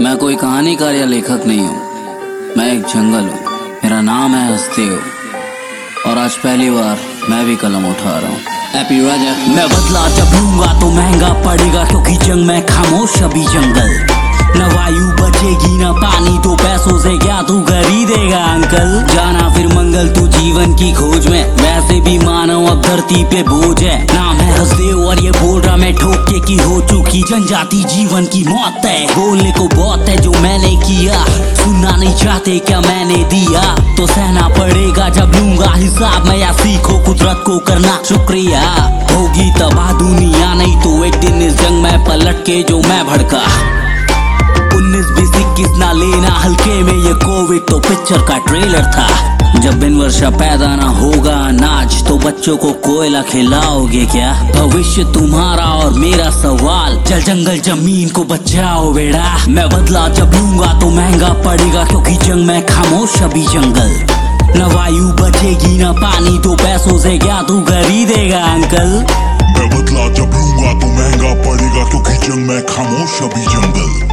मैं कोई कहानीकार या लेखक नहीं हूँ, मैं एक जंगल हूँ। मेरा नाम है हस्देव और आज पहली बार मैं भी कलम उठा रहा हूँ। हैप्पी राजा। मैं बदला जब लूंगा तो महंगा पड़ेगा, क्योंकि जंग में खामोश अभी जंगल। न वायु बचेगी न पानी, तो पैसों से क्या तू खरीदेगा अंकल। जाना फिर मंगल तू जीवन की खोज में, वैसे भी मानव अब धरती पे बोझ है। नाम है हस्देव और ये बोल रहा मैं ठोक के की हो चुकी जनजाति जीवन की मौत है। बोलने को बहुत है जो मैंने किया, सुनना नहीं चाहते क्या मैंने दिया, तो सहना पड़ेगा जब लूंगा हिसाब मैं। या सीखो कुदरत को करना शुक्रिया, होगी तबाह दुनिया नहीं तो एक दिन इस जंग में पलट के जो मैं भड़का। 19-20-21 ना लेना हल्के में, ये कोविड तो पिक्चर का ट्रेलर था। जब इन वर्षा पैदा ना होगा अनाज, तो बच्चों को कोयला खिलाओगे क्या? भविष्य तुम्हारा और मेरा सवाल, जल जंगल जमीन को बचाओ बेड़ा। मैं बदला जब लूंगा तो महंगा पड़ेगा, क्योंकि जंग में खामोश अभी जंगल। न वायु बचेगी न पानी, तो पैसों से क्या तू खरीदेगा अंकल। मैं बदला जब लूंगा तो महंगा पड़ेगा, क्योंकि जंग में खामोश अभी जंगल।